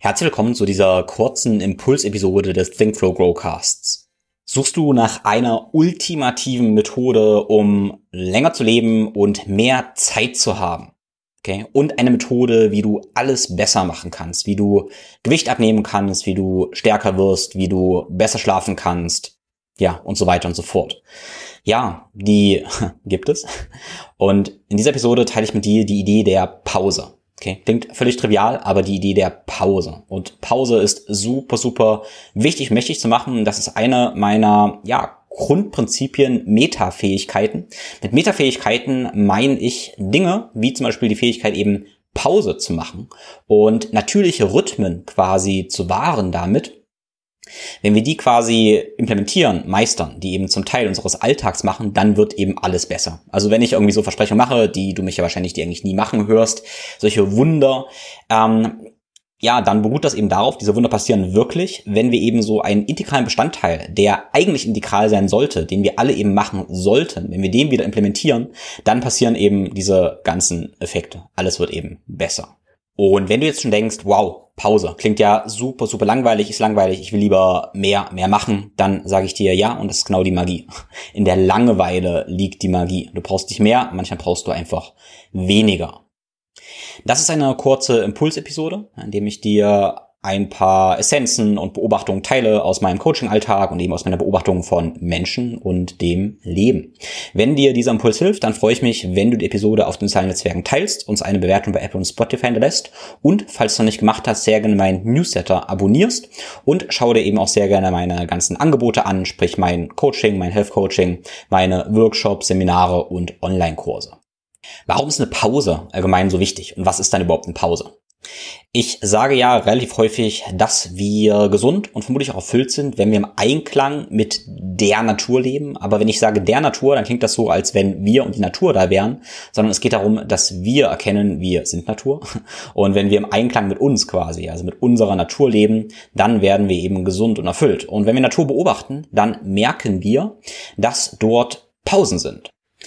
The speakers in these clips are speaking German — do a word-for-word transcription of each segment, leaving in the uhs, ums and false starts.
Herzlich willkommen zu dieser kurzen Impulsepisode des Think Flow Growcasts. Suchst du nach einer ultimativen Methode, um länger zu leben und mehr Zeit zu haben? Okay? Und eine Methode, wie du alles besser machen kannst, wie du Gewicht abnehmen kannst, wie du stärker wirst, wie du besser schlafen kannst, ja, und so weiter und so fort. Ja, die gibt es. Und in dieser Episode teile ich mit dir die Idee der Pause. Okay, klingt völlig trivial, aber die Idee der Pause. Und Pause ist super, super wichtig, mächtig zu machen. Das ist eine meiner, ja, Grundprinzipien, Metafähigkeiten. Mit Metafähigkeiten meine ich Dinge, wie zum Beispiel die Fähigkeit eben Pause zu machen und natürliche Rhythmen quasi zu wahren damit. Wenn wir die quasi implementieren, meistern, die eben zum Teil unseres Alltags machen, dann wird eben alles besser. Also wenn ich irgendwie so Versprechungen mache, die du mich ja wahrscheinlich die eigentlich nie machen hörst, solche Wunder, ähm, ja, dann beruht das eben darauf, diese Wunder passieren wirklich, wenn wir eben so einen integralen Bestandteil, der eigentlich integral sein sollte, den wir alle eben machen sollten, wenn wir den wieder implementieren, dann passieren eben diese ganzen Effekte. Alles wird eben besser. Und wenn du jetzt schon denkst, wow, Pause, klingt ja super, super langweilig, ist langweilig, ich will lieber mehr, mehr machen, dann sage ich dir ja, und das ist genau die Magie. In der Langeweile liegt die Magie. Du brauchst nicht mehr, manchmal brauchst du einfach weniger. Das ist eine kurze Impulsepisode, in dem ich dir ein paar Essenzen und Beobachtungen teile aus meinem Coaching-Alltag und eben aus meiner Beobachtung von Menschen und dem Leben. Wenn dir dieser Impuls hilft, dann freue ich mich, wenn du die Episode auf den sozialen Netzwerken teilst, uns eine Bewertung bei Apple und Spotify hinterlässt und, falls du noch nicht gemacht hast, sehr gerne meinen Newsletter abonnierst und schau dir eben auch sehr gerne meine ganzen Angebote an, sprich mein Coaching, mein Health Coaching, meine Workshops, Seminare und Online-Kurse. Warum ist eine Pause allgemein so wichtig und was ist dann überhaupt eine Pause? Ich sage ja relativ häufig, dass wir gesund und vermutlich auch erfüllt sind, wenn wir im Einklang mit der Natur leben. Aber wenn ich sage der Natur, dann klingt das so, als wenn wir und die Natur da wären, sondern es geht darum, dass wir erkennen, wir sind Natur. Und wenn wir im Einklang mit uns quasi, also mit unserer Natur leben, dann werden wir eben gesund und erfüllt. Und wenn wir Natur beobachten, dann merken wir, dass dort Pausen sind.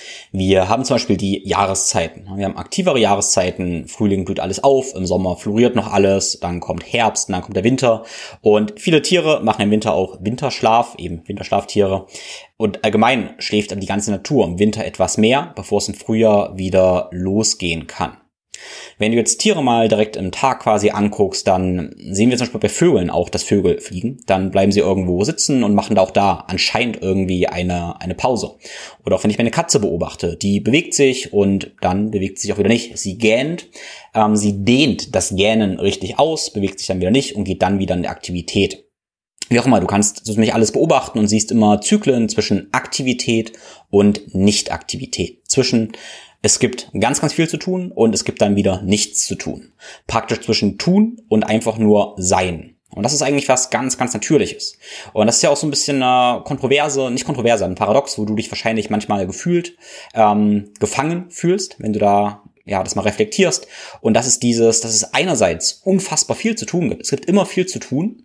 Wir haben zum Beispiel die Jahreszeiten. Wir haben aktivere Jahreszeiten. Frühling blüht alles auf, im Sommer floriert noch alles, dann kommt Herbst, dann kommt der Winter. Und viele Tiere machen im Winter auch Winterschlaf, eben Winterschlaftiere. Und allgemein schläft aber die ganze Natur im Winter etwas mehr, bevor es im Frühjahr wieder losgehen kann. Wenn du jetzt Tiere mal direkt im Tag quasi anguckst, dann sehen wir zum Beispiel bei Vögeln auch, dass Vögel fliegen. Dann bleiben sie irgendwo sitzen und machen da auch da anscheinend irgendwie eine eine Pause. Oder auch wenn ich meine Katze beobachte, die bewegt sich und dann bewegt sie sich auch wieder nicht. Sie gähnt, ähm, sie dehnt das Gähnen richtig aus, bewegt sich dann wieder nicht und geht dann wieder in die Aktivität. Wie auch immer, du kannst so ziemlich alles beobachten und siehst immer Zyklen zwischen Aktivität und Nicht-Aktivität. Zwischen Es gibt ganz, ganz viel zu tun und es gibt dann wieder nichts zu tun. Praktisch zwischen tun und einfach nur sein. Und das ist eigentlich was ganz, ganz Natürliches. Und das ist ja auch so ein bisschen eine Kontroverse, nicht Kontroverse, ein Paradox, wo du dich wahrscheinlich manchmal gefühlt ähm, gefangen fühlst, wenn du da ja das mal reflektierst. Und das ist dieses, dass es einerseits unfassbar viel zu tun gibt. Es gibt immer viel zu tun.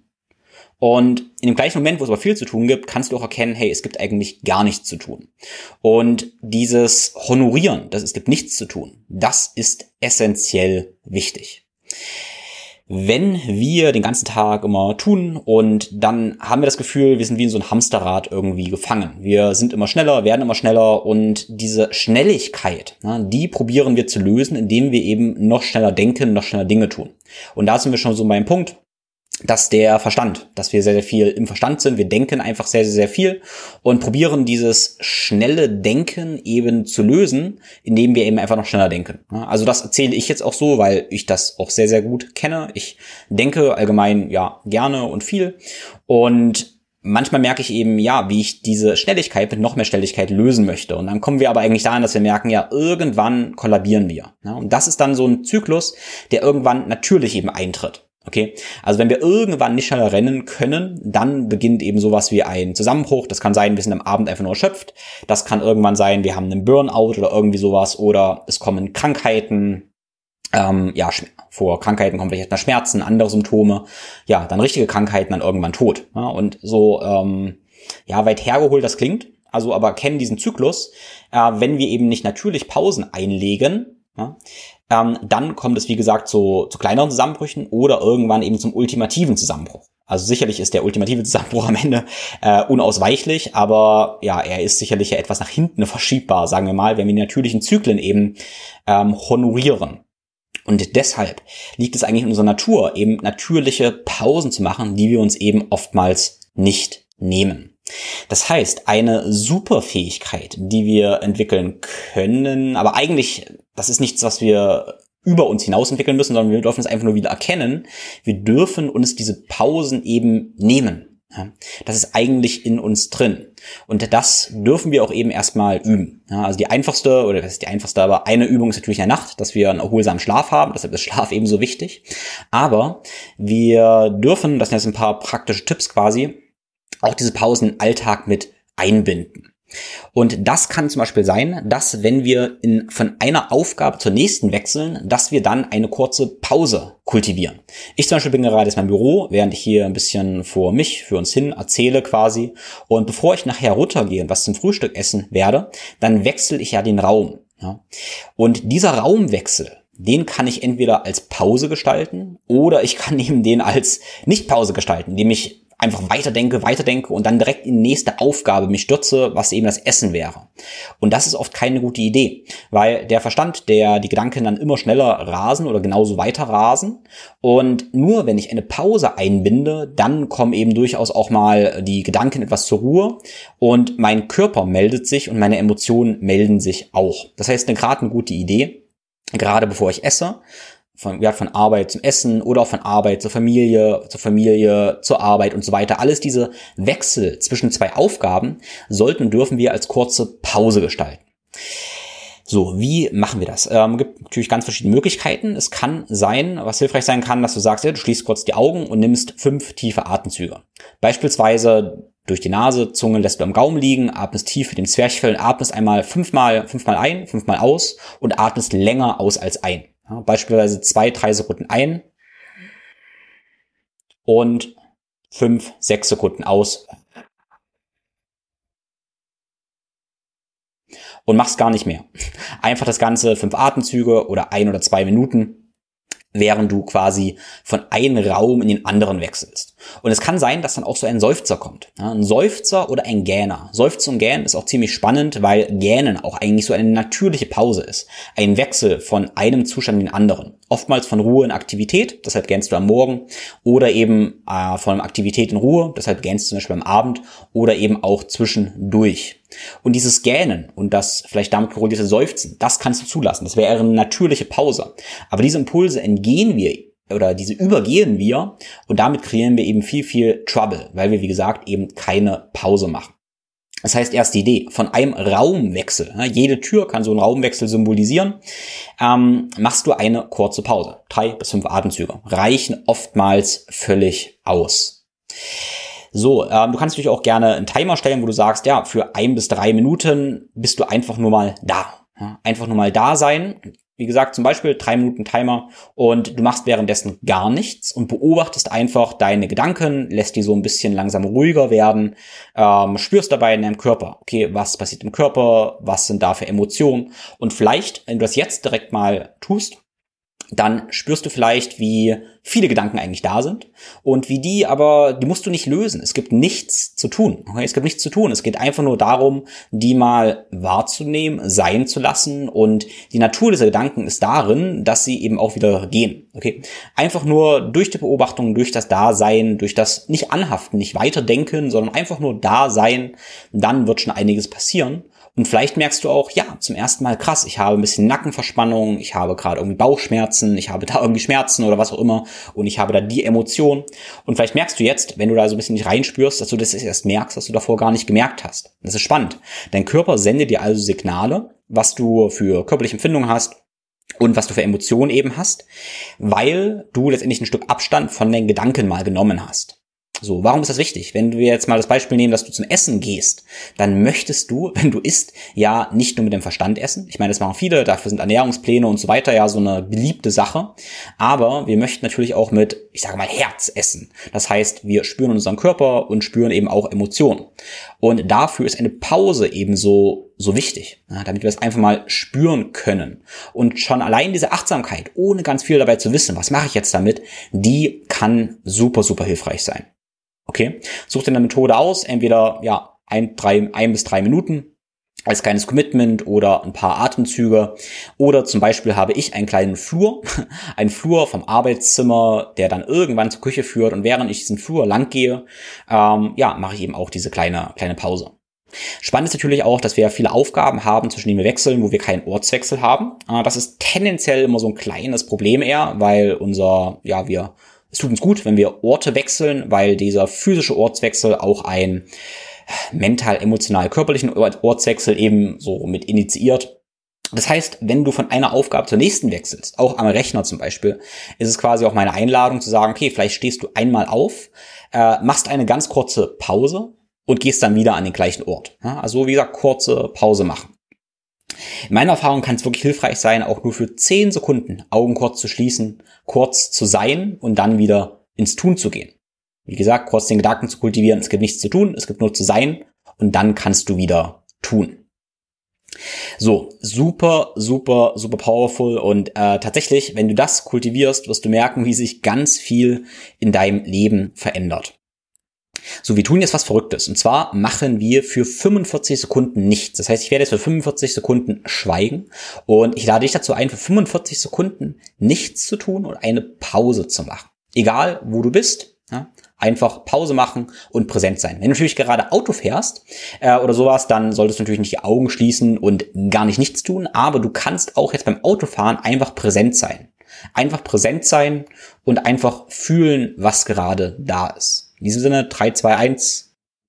Und in dem gleichen Moment, wo es aber viel zu tun gibt, kannst du auch erkennen, hey, es gibt eigentlich gar nichts zu tun. Und dieses Honorieren, dass es gibt nichts zu tun, das ist essentiell wichtig. Wenn wir den ganzen Tag immer tun und dann haben wir das Gefühl, wir sind wie in so ein Hamsterrad irgendwie gefangen. Wir sind immer schneller, werden immer schneller und diese Schnelligkeit, die probieren wir zu lösen, indem wir eben noch schneller denken, noch schneller Dinge tun. Und da sind wir schon so bei einem Punkt, dass der Verstand, dass wir sehr, sehr viel im Verstand sind. Wir denken einfach sehr, sehr, sehr viel und probieren dieses schnelle Denken eben zu lösen, indem wir eben einfach noch schneller denken. Also das erzähle ich jetzt auch so, weil ich das auch sehr, sehr gut kenne. Ich denke allgemein, ja, gerne und viel. Und manchmal merke ich eben, ja, wie ich diese Schnelligkeit mit noch mehr Schnelligkeit lösen möchte. Und dann kommen wir aber eigentlich dahin, dass wir merken, ja, irgendwann kollabieren wir. Und das ist dann so ein Zyklus, der irgendwann natürlich eben eintritt. Okay, also wenn wir irgendwann nicht schneller rennen können, dann beginnt eben sowas wie ein Zusammenbruch. Das kann sein, wir sind am Abend einfach nur erschöpft. Das kann irgendwann sein, wir haben einen Burnout oder irgendwie sowas. Oder es kommen Krankheiten. Ähm, ja, vor Krankheiten kommen vielleicht erstmal Schmerzen, andere Symptome. Ja, dann richtige Krankheiten, dann irgendwann Tod. Ja, und so, ähm, ja, weit hergeholt das klingt. Also aber kennen diesen Zyklus. Äh, wenn wir eben nicht natürlich Pausen einlegen, ja, ähm, dann kommt es, wie gesagt, zu, zu kleineren Zusammenbrüchen oder irgendwann eben zum ultimativen Zusammenbruch. Also sicherlich ist der ultimative Zusammenbruch am Ende äh, unausweichlich, aber ja, er ist sicherlich ja etwas nach hinten verschiebbar, sagen wir mal, wenn wir die natürlichen Zyklen eben ähm, honorieren. Und deshalb liegt es eigentlich in unserer Natur, eben natürliche Pausen zu machen, die wir uns eben oftmals nicht nehmen. Das heißt, eine Superfähigkeit, die wir entwickeln können, aber eigentlich, das ist nichts, was wir über uns hinaus entwickeln müssen, sondern wir dürfen es einfach nur wieder erkennen. Wir dürfen uns diese Pausen eben nehmen. Das ist eigentlich in uns drin. Und das dürfen wir auch eben erstmal üben. Also die einfachste, oder das ist die einfachste, aber eine Übung ist natürlich in der Nacht, dass wir einen erholsamen Schlaf haben. Deshalb ist Schlaf ebenso wichtig. Aber wir dürfen, das sind jetzt ein paar praktische Tipps quasi, auch diese Pausen im Alltag mit einbinden. Und das kann zum Beispiel sein, dass wenn wir in, von einer Aufgabe zur nächsten wechseln, dass wir dann eine kurze Pause kultivieren. Ich zum Beispiel bin gerade jetzt in meinem Büro, während ich hier ein bisschen vor mich, für uns hin erzähle quasi. Und bevor ich nachher runtergehe und was zum Frühstück essen werde, dann wechsle ich ja den Raum. Ja. Und dieser Raumwechsel, den kann ich entweder als Pause gestalten oder ich kann eben den als Nicht-Pause gestalten, indem ich einfach weiterdenke, weiterdenke und dann direkt in die nächste Aufgabe mich stürze, was eben das Essen wäre. Und das ist oft keine gute Idee, weil der Verstand, der die Gedanken dann immer schneller rasen oder genauso weiter rasen. Und nur wenn ich eine Pause einbinde, dann kommen eben durchaus auch mal die Gedanken etwas zur Ruhe und mein Körper meldet sich und meine Emotionen melden sich auch. Das heißt, gerade eine gute Idee, gerade bevor ich esse, Von, ja, von Arbeit zum Essen oder auch von Arbeit zur Familie, zur Familie, zur Arbeit und so weiter. Alles diese Wechsel zwischen zwei Aufgaben sollten und dürfen wir als kurze Pause gestalten. So, wie machen wir das? Ähm, gibt natürlich ganz verschiedene Möglichkeiten. Es kann sein, was hilfreich sein kann, dass du sagst, ja, du schließt kurz die Augen und nimmst fünf tiefe Atemzüge. Beispielsweise durch die Nase, Zunge lässt du am Gaumen liegen, atmest tief mit dem Zwerchfell und atmest einmal fünfmal, fünfmal ein, fünfmal aus und atmest länger aus als ein. Ja, beispielsweise zwei, drei Sekunden ein und fünf, sechs Sekunden aus. Und mach's gar nicht mehr. Einfach das Ganze fünf Atemzüge oder ein oder zwei Minuten, während du quasi von einem Raum in den anderen wechselst. Und es kann sein, dass dann auch so ein Seufzer kommt. Ja, ein Seufzer oder ein Gähner. Seufzer und Gähnen ist auch ziemlich spannend, weil Gähnen auch eigentlich so eine natürliche Pause ist. Ein Wechsel von einem Zustand in den anderen. Oftmals von Ruhe in Aktivität, deshalb gähnst du am Morgen. Oder eben äh, von Aktivität in Ruhe, deshalb gähnst du zum Beispiel am Abend. Oder eben auch zwischendurch. Und dieses Gähnen und das vielleicht damit korrelierte Seufzen, das kannst du zulassen. Das wäre eine natürliche Pause. Aber diese Impulse entgehen wir oder diese übergehen wir und damit kreieren wir eben viel, viel Trouble, weil wir, wie gesagt, eben keine Pause machen. Das heißt, erste Idee, von einem Raumwechsel, ne, jede Tür kann so einen Raumwechsel symbolisieren, ähm, machst du eine kurze Pause. Drei bis fünf Atemzüge reichen oftmals völlig aus. So, ähm, du kannst natürlich auch gerne einen Timer stellen, wo du sagst, ja, für ein bis drei Minuten bist du einfach nur mal da. Ja, einfach nur mal da sein. Wie gesagt, zum Beispiel drei Minuten Timer und du machst währenddessen gar nichts und beobachtest einfach deine Gedanken, lässt die so ein bisschen langsam ruhiger werden, ähm, spürst dabei in deinem Körper, okay, was passiert im Körper, was sind da für Emotionen und vielleicht, wenn du das jetzt direkt mal tust, dann spürst du vielleicht, wie viele Gedanken eigentlich da sind und wie die, aber die musst du nicht lösen. Es gibt nichts zu tun. Okay? Es gibt nichts zu tun. Es geht einfach nur darum, die mal wahrzunehmen, sein zu lassen und die Natur dieser Gedanken ist darin, dass sie eben auch wieder gehen. Okay? Einfach nur durch die Beobachtung, durch das Dasein, durch das nicht anhaften, nicht weiterdenken, sondern einfach nur Dasein, dann wird schon einiges passieren. Und vielleicht merkst du auch, ja, zum ersten Mal krass, ich habe ein bisschen Nackenverspannung, ich habe gerade irgendwie Bauchschmerzen, ich habe da irgendwie Schmerzen oder was auch immer und ich habe da die Emotion. Und vielleicht merkst du jetzt, wenn du da so ein bisschen nicht reinspürst, dass du das erst merkst, dass du davor gar nicht gemerkt hast. Das ist spannend. Dein Körper sendet dir also Signale, was du für körperliche Empfindungen hast und was du für Emotionen eben hast, weil du letztendlich ein Stück Abstand von den Gedanken mal genommen hast. So, warum ist das wichtig? Wenn wir jetzt mal das Beispiel nehmen, dass du zum Essen gehst, dann möchtest du, wenn du isst, ja nicht nur mit dem Verstand essen. Ich meine, das machen viele, dafür sind Ernährungspläne und so weiter ja so eine beliebte Sache. Aber wir möchten natürlich auch mit, ich sage mal, Herz essen. Das heißt, wir spüren unseren Körper und spüren eben auch Emotionen. Und dafür ist eine Pause ebenso so, so wichtig, ja, damit wir es einfach mal spüren können. Und schon allein diese Achtsamkeit, ohne ganz viel dabei zu wissen, was mache ich jetzt damit, die kann super, super hilfreich sein. Okay? Such dir eine Methode aus, entweder, ja, ein, drei, ein bis drei Minuten als kleines Commitment oder ein paar Atemzüge. Oder zum Beispiel habe ich einen kleinen Flur, einen Flur vom Arbeitszimmer, der dann irgendwann zur Küche führt. Und während ich diesen Flur lang gehe, ähm, ja, mache ich eben auch diese kleine, kleine Pause. Spannend ist natürlich auch, dass wir viele Aufgaben haben, zwischen denen wir wechseln, wo wir keinen Ortswechsel haben. Äh, das ist tendenziell immer so ein kleines Problem eher, weil unser, ja, wir, es tut uns gut, wenn wir Orte wechseln, weil dieser physische Ortswechsel auch ein mental, emotional, körperlichen Ortswechsel eben so mit initiiert. Das heißt, wenn du von einer Aufgabe zur nächsten wechselst, auch am Rechner zum Beispiel, ist es quasi auch meine Einladung zu sagen, okay, vielleicht stehst du einmal auf, äh, machst eine ganz kurze Pause und gehst dann wieder an den gleichen Ort. Ja, also wie gesagt, kurze Pause machen. In meiner Erfahrung kann es wirklich hilfreich sein, auch nur für zehn Sekunden Augen kurz zu schließen, kurz zu sein und dann wieder ins Tun zu gehen. Wie gesagt, kurz den Gedanken zu kultivieren, es gibt nichts zu tun, es gibt nur zu sein und dann kannst du wieder tun. So, super, super, super powerful und äh, tatsächlich, wenn du das kultivierst, wirst du merken, wie sich ganz viel in deinem Leben verändert. So, wir tun jetzt was Verrücktes und zwar machen wir für fünfundvierzig Sekunden nichts. Das heißt, ich werde jetzt für fünfundvierzig Sekunden schweigen und ich lade dich dazu ein, für fünfundvierzig Sekunden nichts zu tun und eine Pause zu machen. Egal, wo du bist, ja, einfach Pause machen und präsent sein. Wenn du natürlich gerade Auto fährst äh, oder sowas, dann solltest du natürlich nicht die Augen schließen und gar nicht nichts tun, aber du kannst auch jetzt beim Autofahren einfach präsent sein. Einfach präsent sein und einfach fühlen, was gerade da ist. In diesem Sinne, drei, zwei, eins.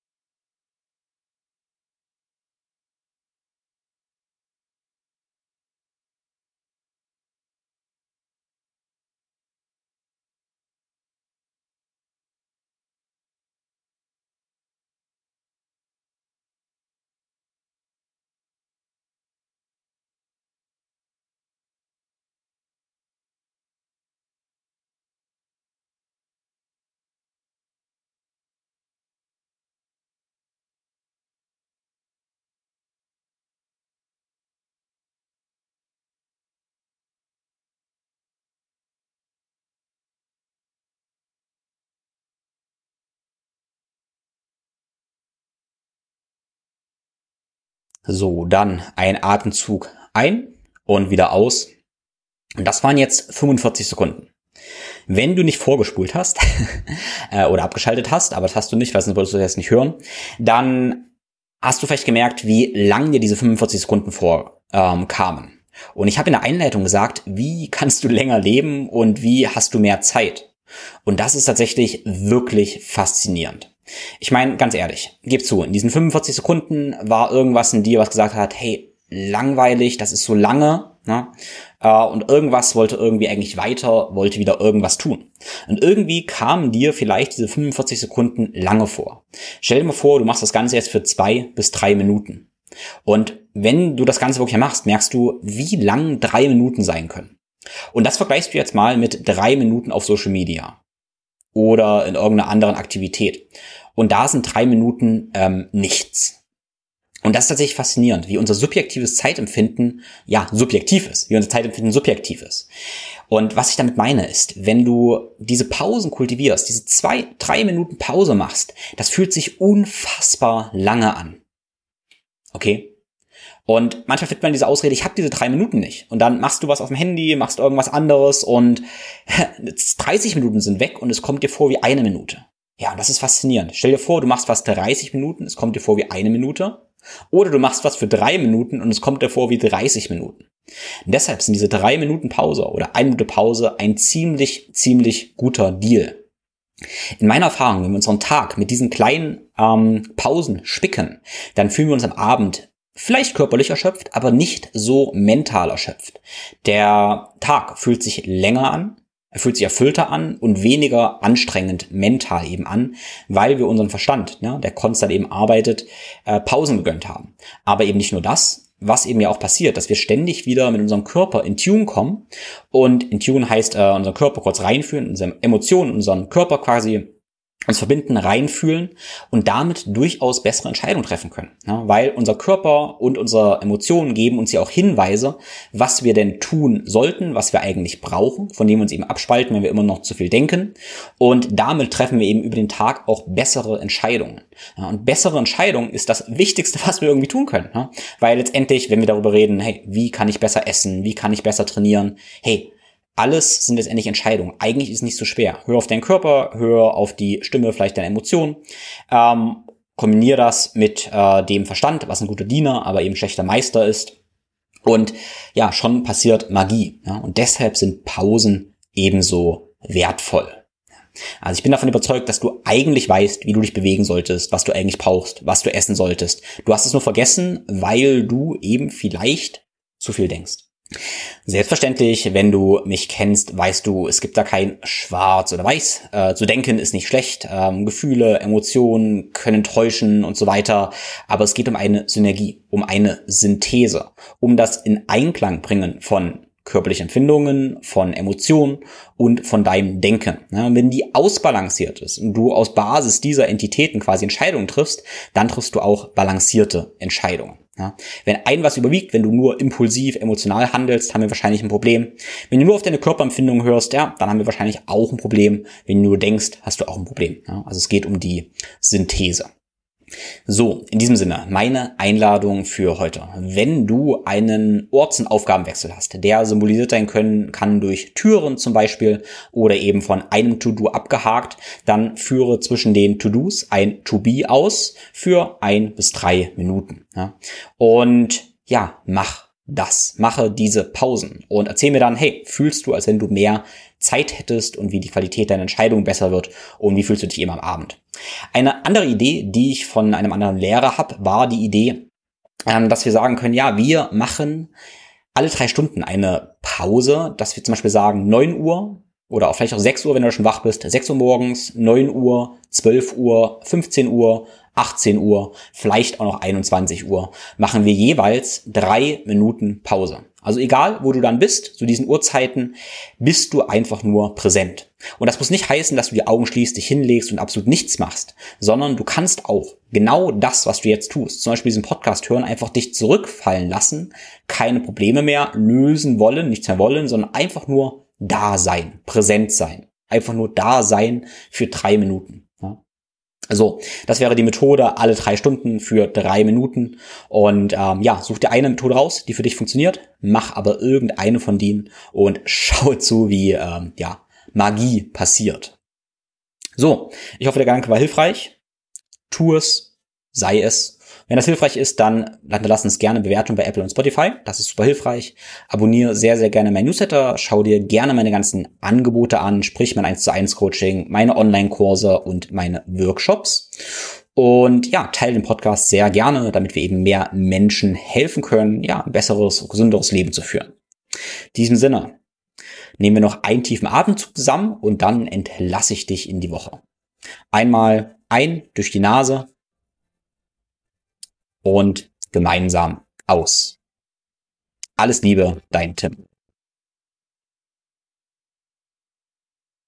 So, dann ein Atemzug ein und wieder aus. Und das waren jetzt fünfundvierzig Sekunden. Wenn du nicht vorgespult hast äh, oder abgeschaltet hast, aber das hast du nicht, weil sonst würdest du das nicht hören, dann hast du vielleicht gemerkt, wie lang dir diese fünfundvierzig Sekunden vorkamen. Ähm, und ich habe in der Einleitung gesagt, wie kannst du länger leben und wie hast du mehr Zeit? Und das ist tatsächlich wirklich faszinierend. Ich meine, ganz ehrlich, gib zu, in diesen fünfundvierzig Sekunden war irgendwas in dir, was gesagt hat, hey, langweilig, das ist so lange, ne? Äh, und irgendwas wollte irgendwie eigentlich weiter, wollte wieder irgendwas tun. Und irgendwie kamen dir vielleicht diese fünfundvierzig Sekunden lange vor. Stell dir mal vor, du machst das Ganze jetzt für zwei bis drei Minuten. Und wenn du das Ganze wirklich machst, merkst du, wie lang drei Minuten sein können. Und das vergleichst du jetzt mal mit drei Minuten auf Social Media oder in irgendeiner anderen Aktivität. Und da sind drei Minuten ähm, nichts. Und das ist tatsächlich faszinierend, wie unser subjektives Zeitempfinden, ja, subjektiv ist, wie unser Zeitempfinden subjektiv ist. Und was ich damit meine ist, wenn du diese Pausen kultivierst, diese zwei, drei Minuten Pause machst, das fühlt sich unfassbar lange an. Okay? Und manchmal findet man diese Ausrede, ich habe diese drei Minuten nicht. Und dann machst du was auf dem Handy, machst irgendwas anderes und dreißig Minuten sind weg und es kommt dir vor wie eine Minute. Ja, und das ist faszinierend. Stell dir vor, du machst was dreißig Minuten, es kommt dir vor wie eine Minute. Oder du machst was für drei Minuten und es kommt dir vor wie dreißig Minuten. Und deshalb sind diese drei Minuten Pause oder eine Minute Pause ein ziemlich, ziemlich guter Deal. In meiner Erfahrung, wenn wir unseren Tag mit diesen kleinen ähm, Pausen spicken, dann fühlen wir uns am Abend vielleicht körperlich erschöpft, aber nicht so mental erschöpft. Der Tag fühlt sich länger an, er fühlt sich erfüllter an und weniger anstrengend mental eben an, weil wir unseren Verstand, ja, der konstant eben arbeitet, äh, Pausen gegönnt haben. Aber eben nicht nur das, was eben ja auch passiert, dass wir ständig wieder mit unserem Körper in Tune kommen. Und in Tune heißt, äh, unseren Körper kurz reinführen, unsere Emotionen, unseren Körper quasi uns verbinden, reinfühlen und damit durchaus bessere Entscheidungen treffen können. Ja, weil unser Körper und unsere Emotionen geben uns ja auch Hinweise, was wir denn tun sollten, was wir eigentlich brauchen, von dem wir uns eben abspalten, wenn wir immer noch zu viel denken. Und damit treffen wir eben über den Tag auch bessere Entscheidungen. Ja, und bessere Entscheidungen ist das Wichtigste, was wir irgendwie tun können. Ja, weil letztendlich, wenn wir darüber reden, hey, wie kann ich besser essen, wie kann ich besser trainieren, hey, alles sind letztendlich Entscheidungen. Eigentlich ist es nicht so schwer. Hör auf deinen Körper, hör auf die Stimme, vielleicht deine Emotionen. Ähm, kombiniere das mit äh, dem Verstand, was ein guter Diener, aber eben schlechter Meister ist. Und ja, schon passiert Magie. Ja? Und deshalb sind Pausen ebenso wertvoll. Also ich bin davon überzeugt, dass du eigentlich weißt, wie du dich bewegen solltest, was du eigentlich brauchst, was du essen solltest. Du hast es nur vergessen, weil du eben vielleicht zu viel denkst. Selbstverständlich, wenn du mich kennst, weißt du, es gibt da kein Schwarz oder Weiß. Äh, zu denken ist nicht schlecht. Ähm, Gefühle, Emotionen können täuschen und so weiter. Aber es geht um eine Synergie, um eine Synthese, um das in Einklang bringen von körperlichen Empfindungen, von Emotionen und von deinem Denken. Ja, wenn die ausbalanciert ist und du aus Basis dieser Entitäten quasi Entscheidungen triffst, dann triffst du auch balancierte Entscheidungen. Ja, wenn ein was überwiegt, wenn du nur impulsiv, emotional handelst, haben wir wahrscheinlich ein Problem. Wenn du nur auf deine Körperempfindungen hörst, ja, dann haben wir wahrscheinlich auch ein Problem. Wenn du nur denkst, hast du auch ein Problem. Ja, also es geht um die Synthese. So, in diesem Sinne, meine Einladung für heute. Wenn du einen Orts- und Aufgabenwechsel hast, der symbolisiert sein können kann durch Türen zum Beispiel oder eben von einem To-Do abgehakt, dann führe zwischen den To-Dos ein To-Be aus für ein bis drei Minuten. Ja. Und ja, mach das. Mache diese Pausen und erzähl mir dann, hey, fühlst du, als wenn du mehr Zeit hättest und wie die Qualität deiner Entscheidung besser wird und wie fühlst du dich eben am Abend. Eine andere Idee, die ich von einem anderen Lehrer habe, war die Idee, dass wir sagen können, ja, wir machen alle drei Stunden eine Pause, dass wir zum Beispiel sagen neun Uhr oder auch vielleicht auch sechs Uhr, wenn du schon wach bist, sechs Uhr morgens, neun Uhr, zwölf Uhr, fünfzehn Uhr, achtzehn Uhr, vielleicht auch noch einundzwanzig Uhr, machen wir jeweils drei Minuten Pause. Also egal, wo du dann bist, zu diesen Uhrzeiten, bist du einfach nur präsent. Und das muss nicht heißen, dass du die Augen schließt, dich hinlegst und absolut nichts machst, sondern du kannst auch genau das, was du jetzt tust, zum Beispiel diesen Podcast hören, einfach dich zurückfallen lassen, keine Probleme mehr lösen wollen, nichts mehr wollen, sondern einfach nur da sein, präsent sein. Einfach nur da sein für drei Minuten. Ja. So, das wäre die Methode, alle drei Stunden für drei Minuten. Und ähm, ja, such dir eine Methode raus, die für dich funktioniert. Mach aber irgendeine von denen und schau zu, wie ähm, ja Magie passiert. So, ich hoffe, der Gedanke war hilfreich. Tu es, sei es. Wenn das hilfreich ist, dann lass uns gerne Bewertung bei Apple und Spotify. Das ist super hilfreich. Abonniere sehr, sehr gerne mein Newsletter. Schau dir gerne meine ganzen Angebote an, sprich mein eins zu eins Coaching, meine Online-Kurse und meine Workshops. Und ja, teile den Podcast sehr gerne, damit wir eben mehr Menschen helfen können, ja, ein besseres, gesünderes Leben zu führen. In diesem Sinne, nehmen wir noch einen tiefen Atemzug zusammen und dann entlasse ich dich in die Woche. Einmal ein durch die Nase und gemeinsam aus. Alles Liebe, dein Tim.